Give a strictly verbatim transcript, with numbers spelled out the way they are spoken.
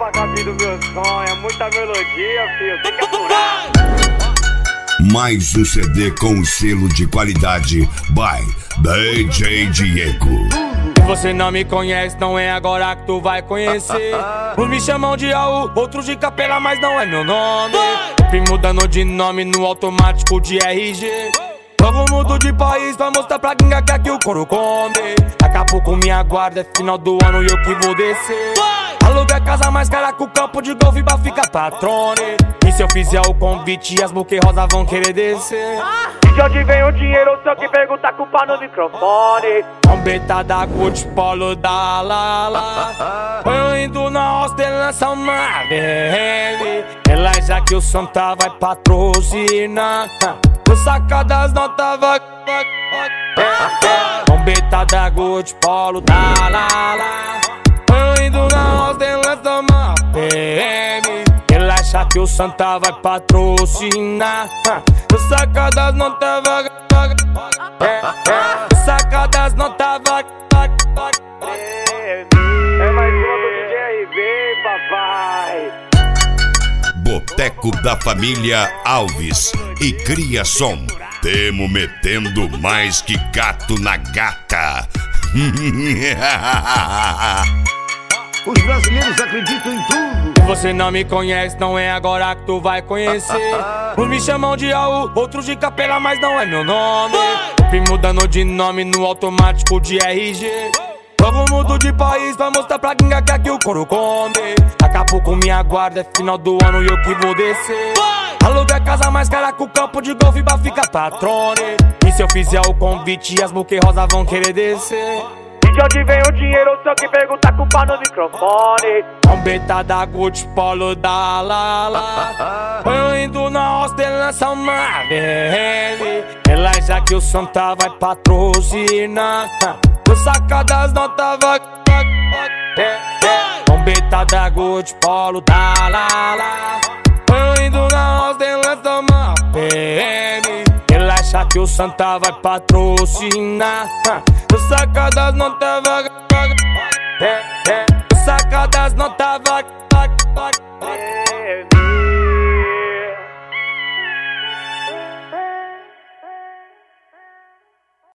cabine do meu sonho, é muita melodia, filho, tem que aturar. Mais um C D com o selo de qualidade by D J Diego. Você não me conhece, não é agora que tu vai conhecer. Uns me chamam de Aú, outros de Capela, mas não é meu nome. Vim mudando de nome no automático de R G. Novo mundo de país pra mostrar pra gringa que aqui o couro come. Daqui a pouco me aguarda, é final do ano e eu que vou descer. Aluga a casa mais cara que o campo de golfe pra ficar patrone. E se eu fizer o convite, as buquê rosa vão querer descer. De onde vem o dinheiro, só que pergunta culpa no microfone. Trombeta da Gucci, polo da Lala. Eu indo na hostelância, uma B M. Relaxa que o Santa vai patrocinar. O sacadas notas vai. Trombeta da Gucci, polo da Lala. Eu indo na hostelância, uma B M. Relaxa que o Santa vai patrocinar. O sacadas notas vai. Sacadas notas vai. É mais uma do D J R B, papai. Boteco da Família Alves e Cria Som. Temo metendo mais que gato na gata. Os brasileiros acreditam em tudo. Você não me conhece, não é agora que tu vai conhecer. Uns me chamam de Aú, outros de Capela, mas não é meu nome. Vim mudando de nome no automático de R G. Novo mundo de país pra mostrar pra gringa que aqui o couro come. Daqui a pouco me aguarda, é final do ano e eu que vou descer. Aluga a casa mais cara que o campo de golfe pra ficar patrone. E se eu fizer o convite, as buquê rosa vão querer descer. De onde vem o dinheiro, só que pergunta culpa no microfone. Trombeta da Gucci, polo da Lala. Eu indo na hostelância, uma B M. Relaxa que o Santa vai patrocinar. O sacadas notas vai. Trombeta da Gucci, polo da Lala. Eu indo na hostelância, uma B M. Relaxa que o Santa vai patrocinar. O sacadas notas vai. Sacadas notas vai.